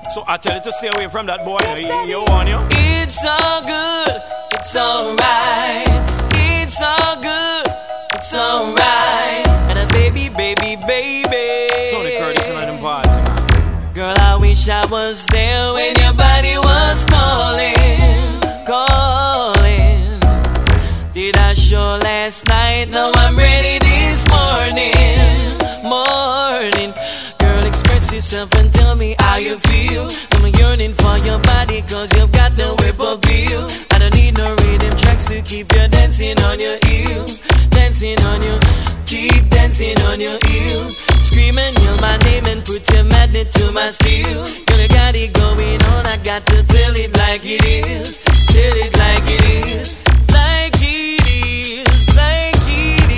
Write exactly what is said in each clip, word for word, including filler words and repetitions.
So I tell you to stay away from that boy. Yes, you, you want you? It's all good, it's alright. It's all good, it's alright. And a baby, baby, baby. Tony Curtis and them party. Girl, I wish I was there when your body was calling, calling. Did I show last night? Now I'm ready this morning, morning. Girl, express yourself and tell me how you feel. I'm yearning for your body cause you've got the whip appeal. I don't need no rhythm tracks to keep you dancing on your heel. Dancing on you, keep dancing on your heel. Scream and yell my name and put your magnet to my steel. Girl, you got it going on, I got to tell it like it is. Tell it like it is. Like it is, like it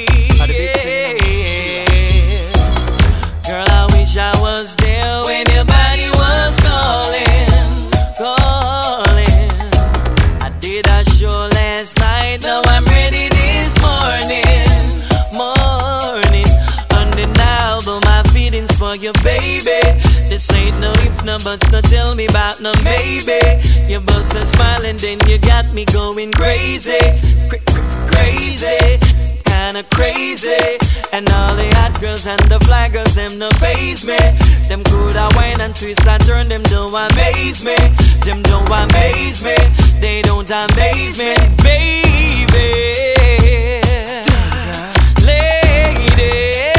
is. Girl, I wish I was there when your body was calling, calling. I did a show last night, now I'm ready this morning, morning. Undeniable my feelings for you, baby. This ain't no if, no buts, no tell me about no maybe. Your bust a smile and then you got me going crazy, cra- cra- crazy. Kinda crazy. And all the hot girls and the fly girls, them no faze me. Them coulda whine and twist and turn, them don't amaze me. Them don't amaze me, they don't amaze me. Baby, lady,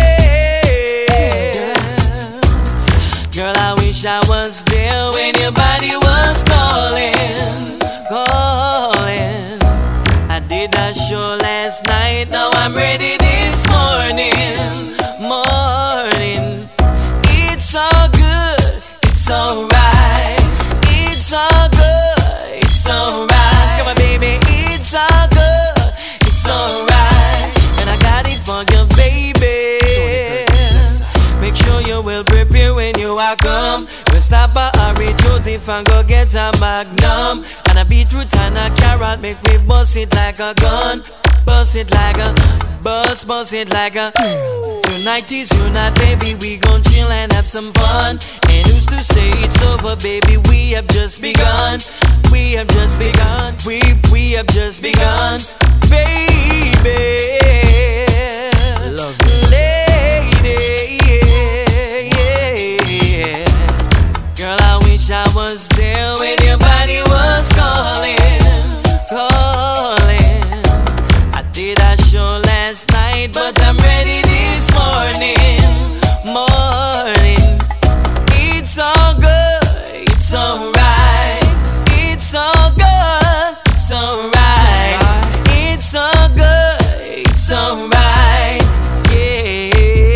girl, I wish I was there when your body was calling, calling. I did a show last night, now I'm ready this morning, morning. It's all good, it's alright. It's all good, it's alright. Come on, baby, it's all good, it's alright. And I got it for you, baby. Make sure you will prepare when you are come. We'll stop by Harry Joseph and go get a magnum. And a beetroot and a carrot, make we bust it like a gun. Bust it like a, bust, bust it like a. Tonight is your night, baby, we gon' chill and have some fun. And who's to say it's over, baby, we have just begun. We have just begun, we, we have just begun. Baby, love you. Lady, yeah. Girl, I wish I was there when your body was calling, calling. I did a show last night, but I'm ready this morning, morning. It's all good, it's alright. It's all good, it's alright. It's all good, it's alright. Yeah.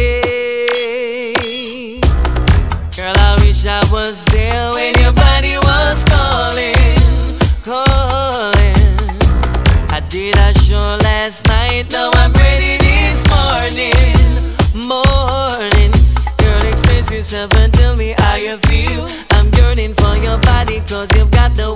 Girl, I wish I was there when your body was calling, calling. I did a show last night, now I'm ready this morning, morning. Girl, express yourself and tell me how you feel. I'm yearning for your body cause you've got the